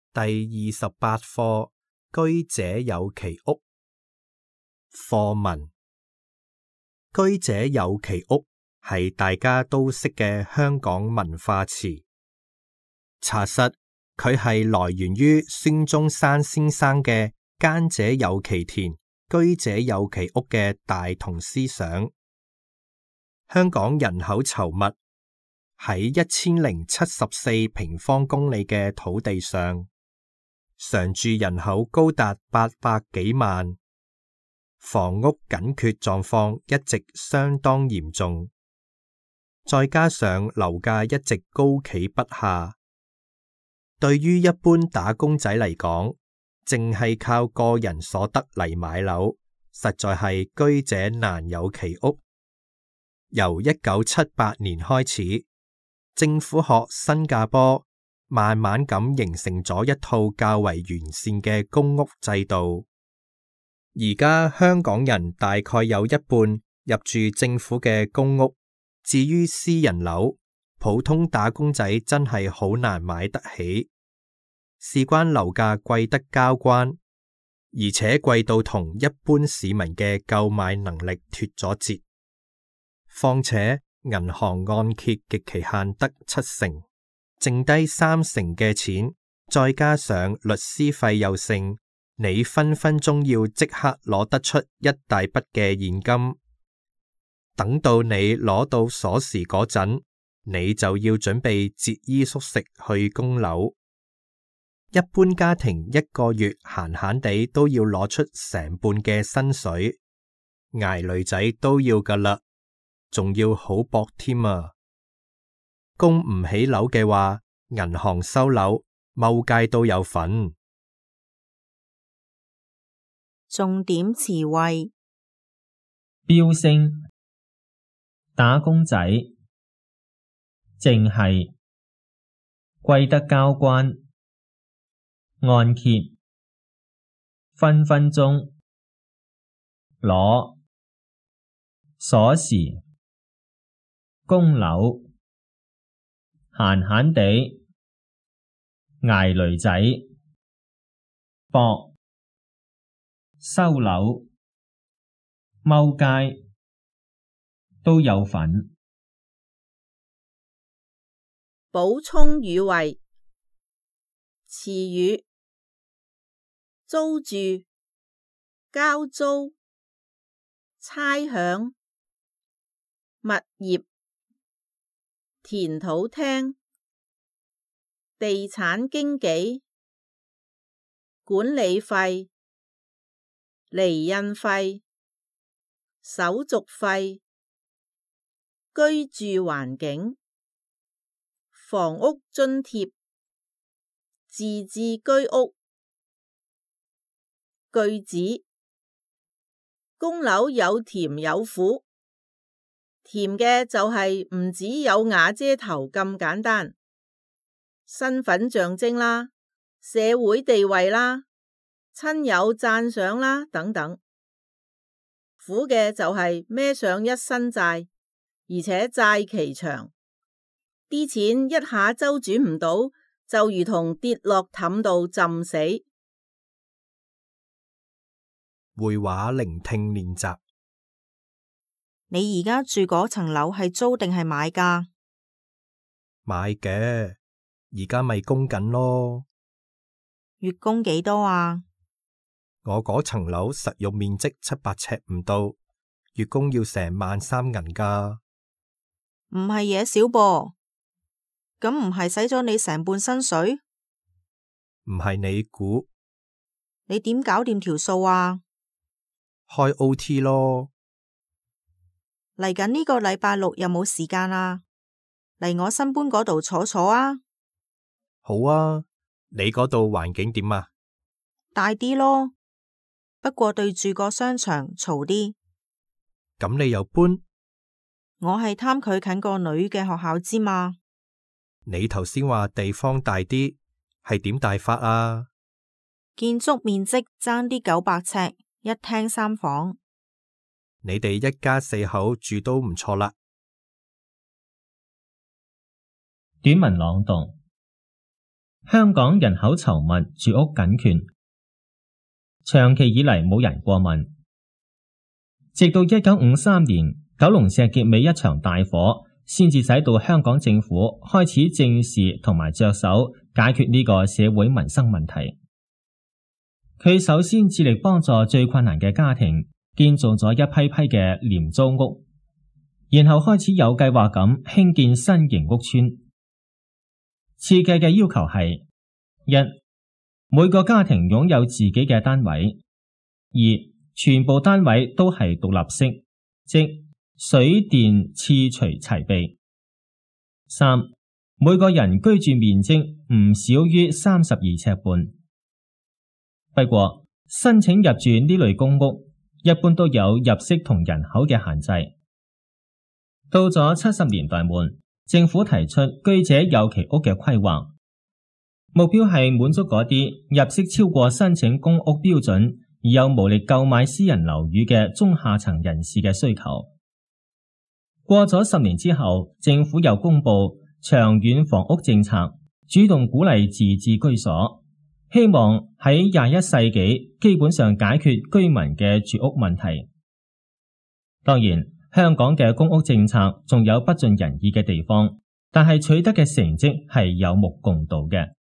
第28課，居者有其屋。課文：居者有其屋係大家都識嘅香港文化詞。查實佢係來源於孫中山先生嘅耕者有其田，居者有其屋嘅大同思想。香港人口稠密，喺1074平方公里嘅土地上，常住人口高達800幾萬，房屋緊缺狀況一直相當嚴重，再加上樓價一直高企不下，對於一般打工仔嚟講，淨係靠個人所得嚟買樓，實在係居者難有其屋。由1978年開始，政府學新加坡，慢慢咁形成咗一套較為完善嘅公屋制度。而家香港人大概有一半入住政府嘅公屋，至於私人樓，普通打工仔真係好難買得起。事關樓價貴得交關，而且貴到同一般市民嘅購買能力脫咗節。況且銀行按揭極期限得70%，剩低30%嘅錢，再加上律師費又剩，你分分鐘要即刻攞得出一大筆嘅現金。等到你攞到鎖匙嗰陣，你就要準備節衣縮食去供樓。一般家庭一個月閒閒地都要攞出成半嘅薪水，捱女仔都要㗎喇，仲要好薄添啊！供唔起樓嘅話，銀行收樓，踎街都有份。 重點詞彙： 飆升、打工仔、淨係、貴得交關、按揭、分分鐘、攞、鎖匙、供樓、閒閒地、捱女仔、博、收樓、踎街都有份。 補充語彙：詞語：租住、交租、差餉、物業、田土廳、地產經紀、管理費、厘印費、手續費、居住環境、房屋津貼、自置居屋。句子：供樓有甜有苦，甜嘅就係唔止有瓦遮頭咁簡單，身份象徵啦、社會地位啦、親友讚賞啦等等。苦嘅就係孭上一身債，而且債期長，啲錢一下周轉唔到，就如同跌落凼度浸死。 會話聆聽練習。 你而家住嗰層樓係租定係買㗎？ 買嘅，而家咪供緊咯。 月供幾多啊？ 我嗰層樓實用面積700尺唔到，月供要成13000銀㗎。 唔係嘢少噃，咁唔係使咗你成半薪水？ 唔係你估。 你點搞掂條數啊？ 開 OT 咯。 嚟緊呢個禮拜六有冇時間啊？嚟我新搬嗰度坐坐啊。 好啊，你嗰度環境點啊？ 大啲咯，不過對住個商場嘈啲。 咁你又搬？ 我係貪佢近個女嘅學校之嘛。 你頭先話地方大啲，係點大法啊？ 建築面積爭啲900尺，一廳3房。 你哋一家4口住都唔錯啦。 短文朗讀： 香港人口稠密，住屋緊缺，長期以嚟冇人過問。直到1953年九龍石硤尾一場大火，先至使到香港政府開始正視同埋着手解決呢個社會民生問題。佢首先致力幫助最困難嘅家庭，建造咗一批批嘅廉租屋，然後開始有計劃咁興建新型屋邨。設計嘅要求係：一、每個家庭擁有自己嘅單位；二、全部單位都係獨立式，即水電次序齊備；三、每個人居住面積唔少於32尺半。不過，申請入住呢類公屋，一般都有入息同人口嘅限制。到咗70年代末，政府提出居者有其屋嘅規劃，目標係滿足嗰啲入息超過申請公屋標準而又無力購買私人樓宇嘅中下層人士嘅需求。過咗10年之後，政府又公布長遠房屋政策，主動鼓勵自置居所，希望喺21世紀基本上解決居民嘅住屋問題。當然，香港嘅公屋政策仲有不盡人意嘅地方，但係取得嘅成績係有目共睹嘅。